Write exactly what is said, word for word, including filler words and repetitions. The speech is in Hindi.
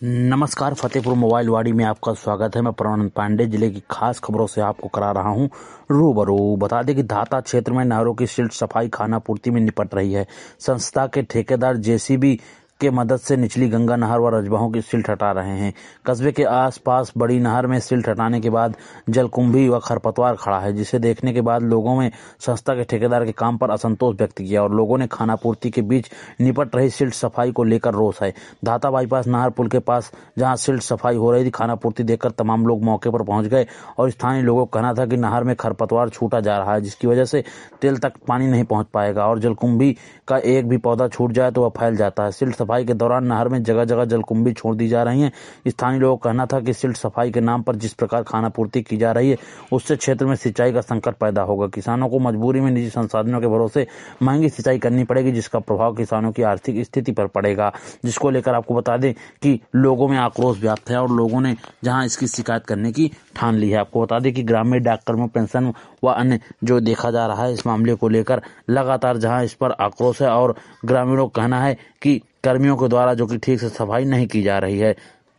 नमस्कार, फतेहपुर मोबाइल वाड़ी में आपका स्वागत है। मैं परमानंद पांडे जिले की खास खबरों से आपको करा रहा हूं रूबरू। बता दें कि धाता क्षेत्र में नहरों की सिल्ट सफाई खानापूर्ति में निपट रही है। संस्था के ठेकेदार जेसीबी के मदद से निचली गंगा नहर व रजबाहों की सिल्ट हटा रहे हैं। कस्बे के आसपास बड़ी नहर में सिल्ट हटाने के बाद जलकुंभी व खरपतवार खड़ा है, जिसे देखने के बाद लोगों में संस्था के ठेकेदार के काम पर असंतोष व्यक्त किया और लोगों ने खानापूर्ति के बीच निपट रही सिल्ट सफाई को लेकर रोष है। धाता बाईपास नहर पुल के पास जहां सिल्ट सफाई हो रही थी, खानापूर्ति देखकर तमाम लोग मौके पर पहुंच गए और स्थानीय लोगों का कहना था कि नहर में खरपतवार छूटा जा रहा है, जिसकी वजह से तेल तक पानी नहीं पहुंच पाएगा और जलकुंभी का एक भी पौधा छूट जाए तो वह फैल जाता है। सिल्ट सफाई के दौरान नहर में जगह जगह जलकुंभी छोड़ दी जा रही हैं। स्थानीय लोगों का कहना था कि सिल्ट सफाई के नाम पर जिस प्रकार खानापूर्ति की जा रही है, उससे क्षेत्र में सिंचाई का संकट पैदा होगा। किसानों को मजबूरी में निजी संसाधनों के भरोसे महंगी सिंचाई करनी पड़ेगी, जिसका प्रभाव किसानों की आर्थिक स्थिति पर पड़ेगा, जिसको लेकर आपको बता दें कि लोगों में आक्रोश व्याप्त है और लोगों ने जहां इसकी शिकायत करने की ठान ली है। आपको बता दें कि ग्रामीण डाककर्मियों पेंशन व अन्य जो देखा जा रहा है इस मामले को लेकर लगातार जहां इस पर आक्रोश है और ग्रामीणों का कहना है कि कर्मियों के द्वारा जो कि ठीक से सफाई नहीं की जा रही है।